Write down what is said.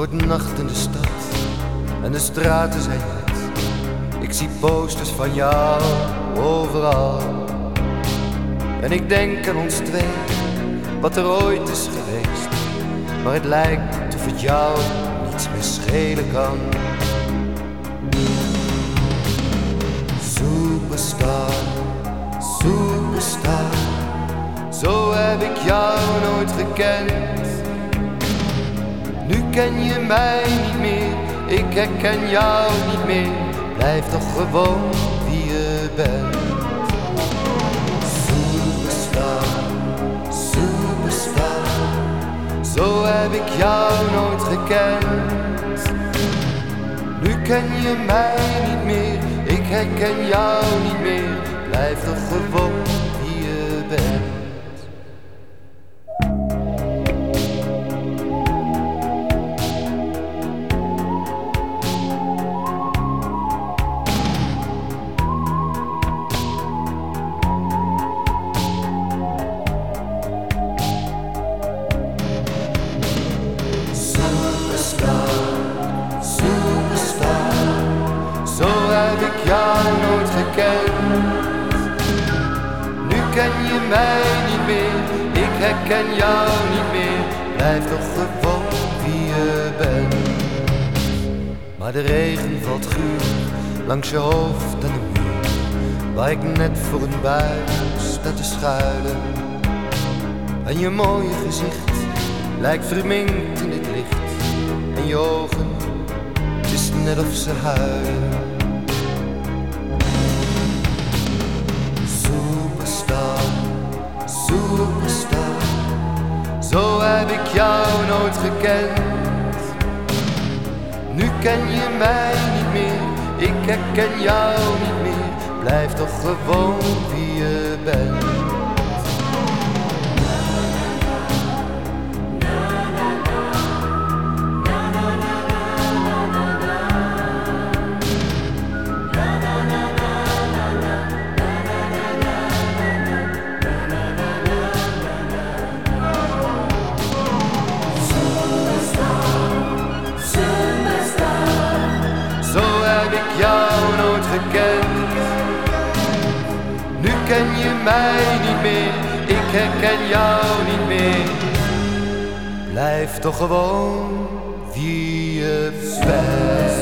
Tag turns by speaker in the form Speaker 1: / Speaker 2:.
Speaker 1: wordt nacht in de stad en de straten zijn wit. Ik zie posters van jou overal. En ik denk aan ons twee, wat er ooit is geweest. Maar het lijkt of het jou niets meer schelen kan. Superstar, superstar, zo heb ik jou nooit gekend. Nu ken je mij niet meer, ik herken jou niet meer. Blijf toch gewoon wie je bent. Superstar, superstar, zo heb ik jou nooit gekend. Nu ken je mij niet meer, ik herken jou niet meer. Blijf toch gewoon wie je bent. Nooit gekend. Nu ken je mij niet meer, ik herken jou niet meer. Blijf toch gewoon wie je bent. Maar de regen valt guur langs je hoofd en de muur, waar ik net voor een bui sta te schuilen. En je mooie gezicht lijkt verminkt in het licht. En je ogen, het is net of ze huilen. Superstar, zo heb ik jou nooit gekend. Nu ken je mij niet meer, ik herken jou niet meer. Blijf toch gewoon wie je bent. Jou nooit gekend. Nu ken je mij niet meer, ik herken jou niet meer. Blijf toch gewoon wie je bent.